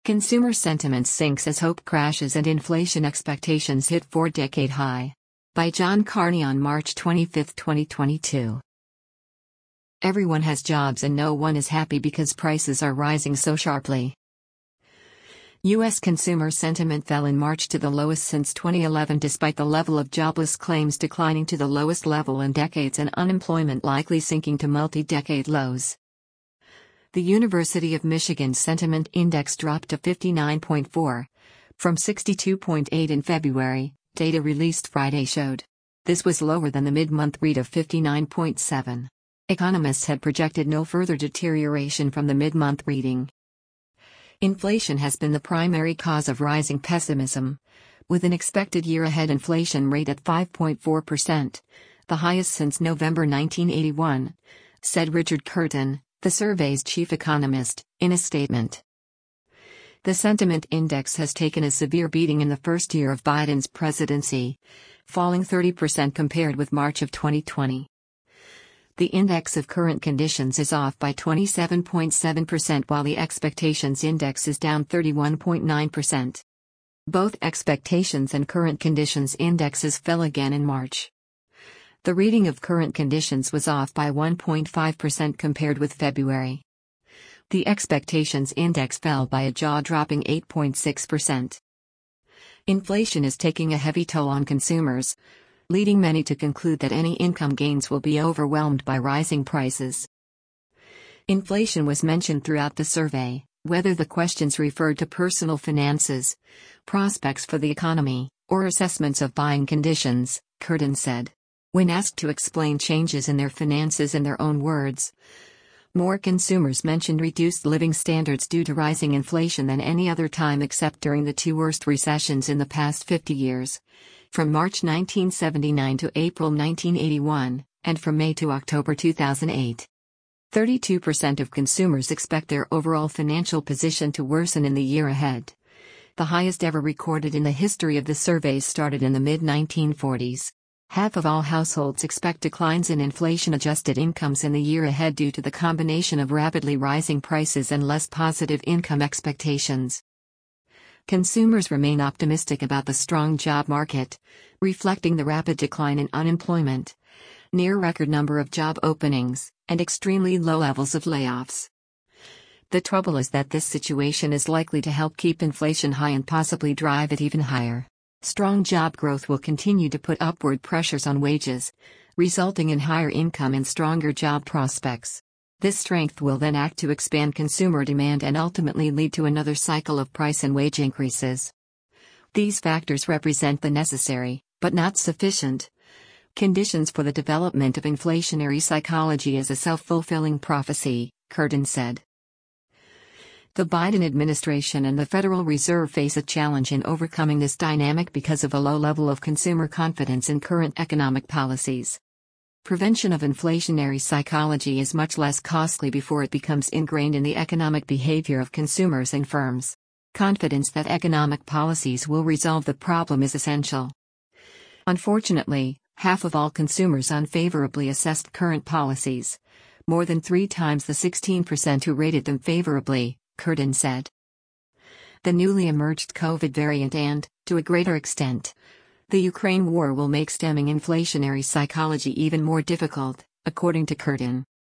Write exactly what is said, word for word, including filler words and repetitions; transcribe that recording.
Consumer sentiment sinks as hope crashes and inflation expectations hit four-decade high. By John Carney on March twenty-fifth, twenty twenty-two. Everyone has jobs and no one is happy because prices are rising so sharply. U S consumer sentiment fell in March to the lowest since twenty eleven despite the level of jobless claims declining to the lowest level in decades and unemployment likely sinking to multi-decade lows. The University of Michigan Sentiment Index dropped to fifty-nine point four, from sixty-two point eight in February, data released Friday showed. This was lower than the mid-month read of fifty-nine point seven. Economists had projected no further deterioration from the mid-month reading. Inflation has been the primary cause of rising pessimism, with an expected year-ahead inflation rate at five point four percent, the highest since November nineteen eighty-one, said Richard Curtin, the survey's chief economist, in a statement. The sentiment index has taken a severe beating in the first year of Biden's presidency, falling thirty percent compared with March of twenty twenty. The index of current conditions is off by twenty-seven point seven percent while the expectations index is down thirty-one point nine percent. Both expectations and current conditions indexes fell again in March. The reading of current conditions was off by one point five percent compared with February. The expectations index fell by a jaw-dropping eight point six percent. Inflation is taking a heavy toll on consumers, leading many to conclude that any income gains will be overwhelmed by rising prices. Inflation was mentioned throughout the survey, whether the questions referred to personal finances, prospects for the economy, or assessments of buying conditions, Curtin said. When asked to explain changes in their finances in their own words, more consumers mentioned reduced living standards due to rising inflation than any other time except during the two worst recessions in the past fifty years, from March nineteen seventy-nine to April nineteen eighty-one, and from May to October two thousand eight. thirty-two percent of consumers expect their overall financial position to worsen in the year ahead. The highest ever recorded in the history of the surveys started in the mid nineteen forties. Half of all households expect declines in inflation-adjusted incomes in the year ahead due to the combination of rapidly rising prices and less positive income expectations. Consumers remain optimistic about the strong job market, reflecting the rapid decline in unemployment, near-record number of job openings, and extremely low levels of layoffs. The trouble is that this situation is likely to help keep inflation high and possibly drive it even higher. Strong job growth will continue to put upward pressures on wages, resulting in higher income and stronger job prospects. This strength will then act to expand consumer demand and ultimately lead to another cycle of price and wage increases. These factors represent the necessary, but not sufficient, conditions for the development of inflationary psychology as a self-fulfilling prophecy, Curtin said. The Biden administration and the Federal Reserve face a challenge in overcoming this dynamic because of a low level of consumer confidence in current economic policies. Prevention of inflationary psychology is much less costly before it becomes ingrained in the economic behavior of consumers and firms. Confidence that economic policies will resolve the problem is essential. Unfortunately, half of all consumers unfavorably assessed current policies, more than three times the sixteen percent who rated them favorably, Curtin said. The newly emerged COVID variant and, to a greater extent, the Ukraine war will make stemming inflationary psychology even more difficult, according to Curtin.